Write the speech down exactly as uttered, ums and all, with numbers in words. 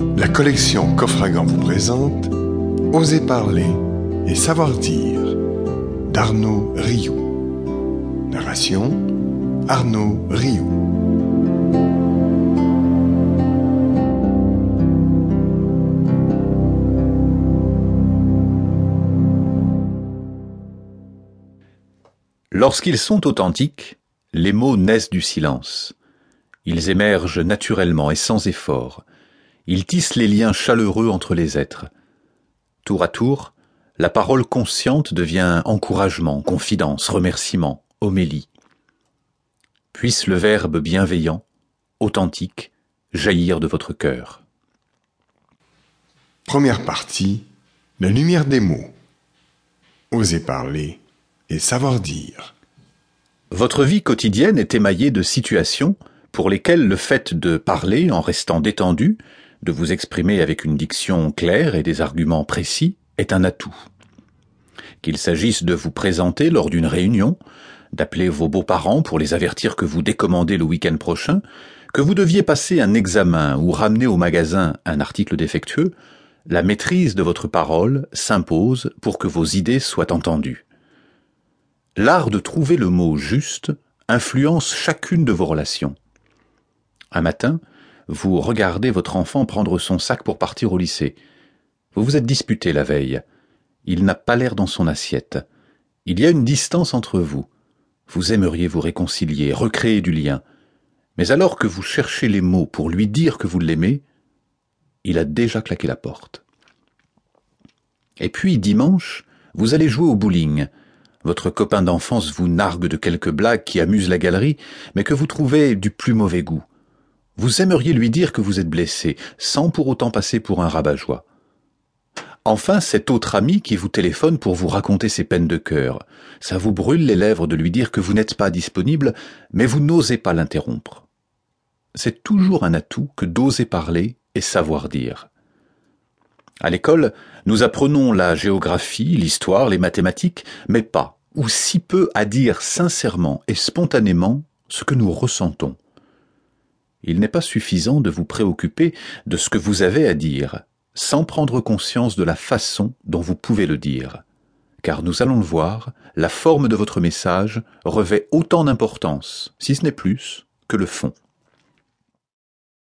La collection Coffre-à-Gants vous présente Oser parler et savoir dire d'Arnaud Rioux. Narration Arnaud Rioux. Lorsqu'ils sont authentiques, les mots naissent du silence. Ils émergent naturellement et sans effort. Ils tissent les liens chaleureux entre les êtres. Tour à tour, la parole consciente devient encouragement, confidence, remerciement, homélie. Puisse le verbe bienveillant, authentique, jaillir de votre cœur. Première partie, la lumière des mots. Oser parler et savoir dire. Votre vie quotidienne est émaillée de situations pour lesquelles le fait de parler en restant détendu, de vous exprimer avec une diction claire et des arguments précis, est un atout. Qu'il s'agisse de vous présenter lors d'une réunion, d'appeler vos beaux-parents pour les avertir que vous décommandez le week-end prochain, que vous deviez passer un examen ou ramener au magasin un article défectueux, la maîtrise de votre parole s'impose pour que vos idées soient entendues. L'art de trouver le mot juste influence chacune de vos relations. Un matin, vous regardez votre enfant prendre son sac pour partir au lycée. Vous vous êtes disputé la veille. Il n'a pas l'air dans son assiette. Il y a une distance entre vous. Vous aimeriez vous réconcilier, recréer du lien. Mais alors que vous cherchez les mots pour lui dire que vous l'aimez, il a déjà claqué la porte. Et puis, dimanche, vous allez jouer au bowling. Votre copain d'enfance vous nargue de quelques blagues qui amusent la galerie, mais que vous trouvez du plus mauvais goût. Vous aimeriez lui dire que vous êtes blessé, sans pour autant passer pour un rabat-joie. Enfin, cet autre ami qui vous téléphone pour vous raconter ses peines de cœur. Ça vous brûle les lèvres de lui dire que vous n'êtes pas disponible, mais vous n'osez pas l'interrompre. C'est toujours un atout que d'oser parler et savoir dire. À l'école, nous apprenons la géographie, l'histoire, les mathématiques, mais pas, ou si peu, à dire sincèrement et spontanément ce que nous ressentons. Il n'est pas suffisant de vous préoccuper de ce que vous avez à dire, sans prendre conscience de la façon dont vous pouvez le dire. Car nous allons le voir, la forme de votre message revêt autant d'importance, si ce n'est plus, que le fond.